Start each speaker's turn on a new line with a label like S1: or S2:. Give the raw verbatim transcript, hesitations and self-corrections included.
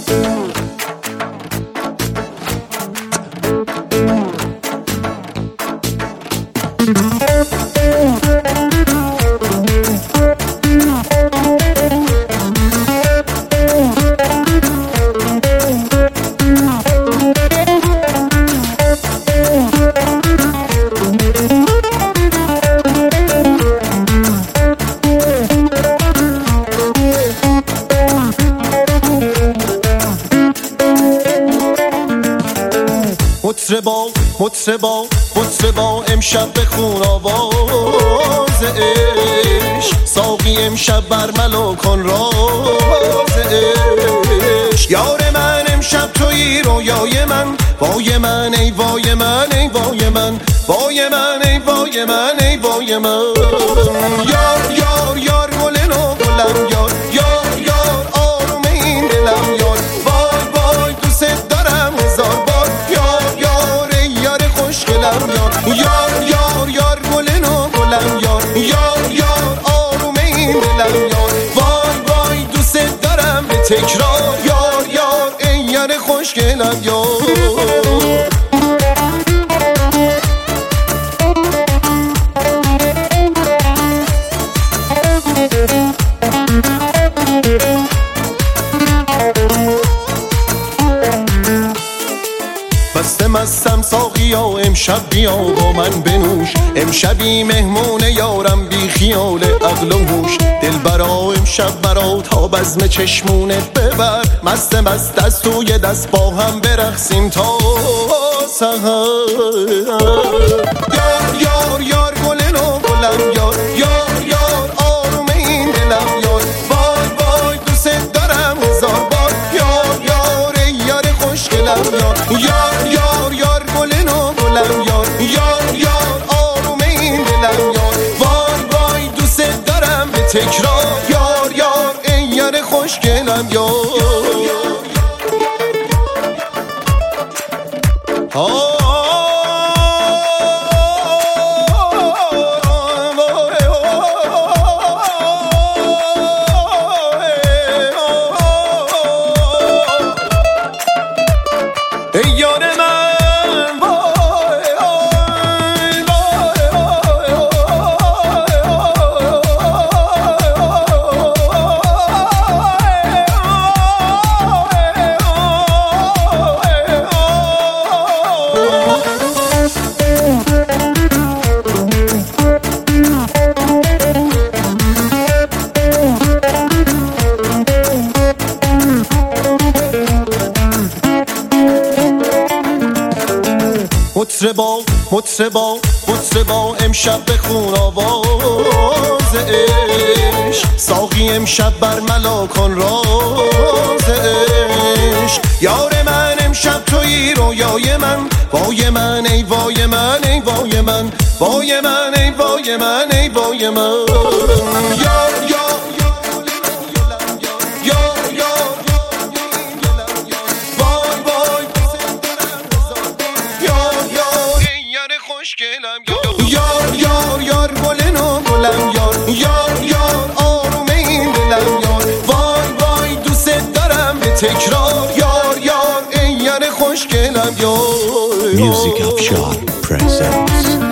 S1: مطربا مطربا مطربا امشب بخون آواز عشق، ساقی امشب برملا کن راز عشق. یار من امشب تویی رویای من، وای من ای وای من ای وای من، وای من ای وای من ای وای من. یار یار یار گل نو گلم یار، یار یار آروم این دلم یار، وای وای دوست دارم هزار بار. یار یار ای یار خوشگلم یار، یار یار یار گل نو گلم یار، یار یار آروم این دلم یار، وای وای دوست دارم به تکرار. یار یار ای یار خوشگلم یار. بسته مستم ساقیا امشب بیا با من بنوش، امشبی مهمون یارم بی خیال عقل و هوش. دلبرا امشب برا تا بزم چشمونت ببر، مست مست دست توی دست با هم برقصیم تا سحر. یار یار یار گل نو گلم یار، یار یار آروم این دلم یار، وای وای دوست دارم هزار بار. یار یار ای یار خوشگلم یار، یار یار یار گل نو گلم یار، یار یار آروم این دلم یار، وای وای دوست دارم به تکرار. یار یار ای یار خوشگلم یار. ای یار من وای وای مطربا مطربا مطربا امشب بخون آواز عشق، ساقی امشب برملا کن راز عشق. یار من امشب تویی رویای من، وای من ای وای من ای وای من، وای من ای وای من ای وای من. یار یار یار یار یار گل نو گلم یار، یار یار آروم این دلم یار، وای وای دوست دارم به تکرار. یار یار ای یار خوشگلم یار.
S2: Music Afshar presents